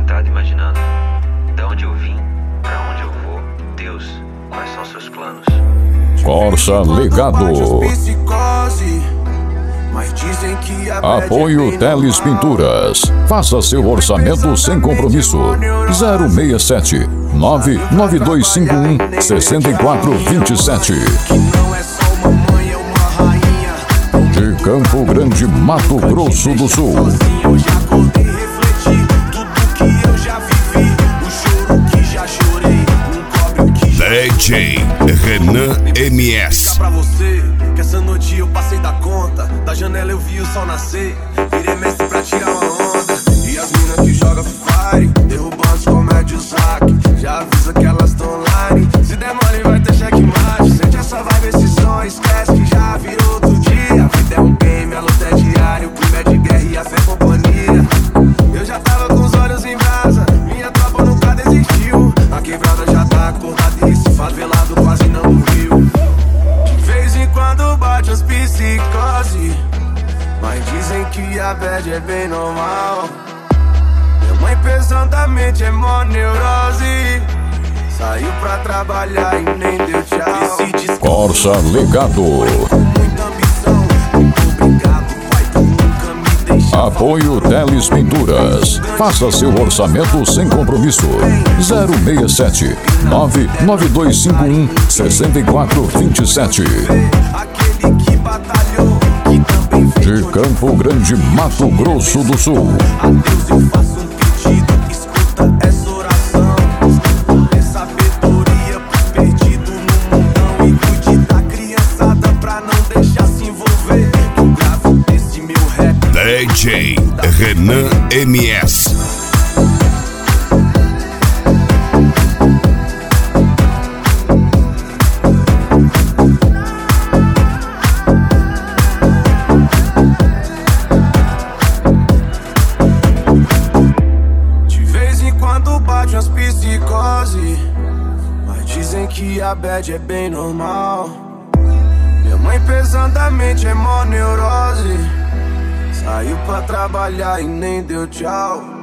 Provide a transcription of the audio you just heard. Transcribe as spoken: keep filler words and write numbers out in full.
deitado imaginando da onde eu vim, pra onde eu vou. Deus, quais são seus planos? Corsa Legado. Apoio Teles Pinturas. Faça seu orçamento sem compromisso. zero seis sete nove nove dois cinco um seis quatro dois sete. De Campo Grande, Mato Grosso do Sul. D J Renan M S. Pra você, que essa noite eu passei da conta. Da janela eu vi o sol nascer. Virei mestre pra tirar uma onda. E as minas que jogam Free Fire, derrubando os comédios hack. Já avisa que elas tão online. Se der mole vai ter checkmate. Sente essa vibe, esse som, esquece que já virou outro dia. A vida é um game, a luta é diária. O clima é de guerra e a fé é companhia. Eu já tava com os olhos em brasa. Minha tropa nunca desistiu. A quebrada já tá acordada e esse favelado quase não morreu. De vez em quando bate as psicose, mas dizem que a bad é bem normal. Minha mãe pesadamente é mó neurose. Saiu pra trabalhar e nem deu tchau. Corsa Legado. Apoio Teles Pinturas. Faça seu orçamento sem compromisso. zero seis sete nove nove dois cinco um seis quatro dois sete. De Campo Grande, Mato Grosso do Sul. A Deus eu faço um pedido, escuta essa oração. Dê sabedoria pros perdidos no mundão. E cuide da criançada pra não deixar se envolver. Eu gravo desse meu rap. D J Renan M S. De vez em quando bate umas psicose, mas dizem que a bad é bem normal. Minha mãe pesadamente é mó neurose. Saiu pra trabalhar e nem deu tchau.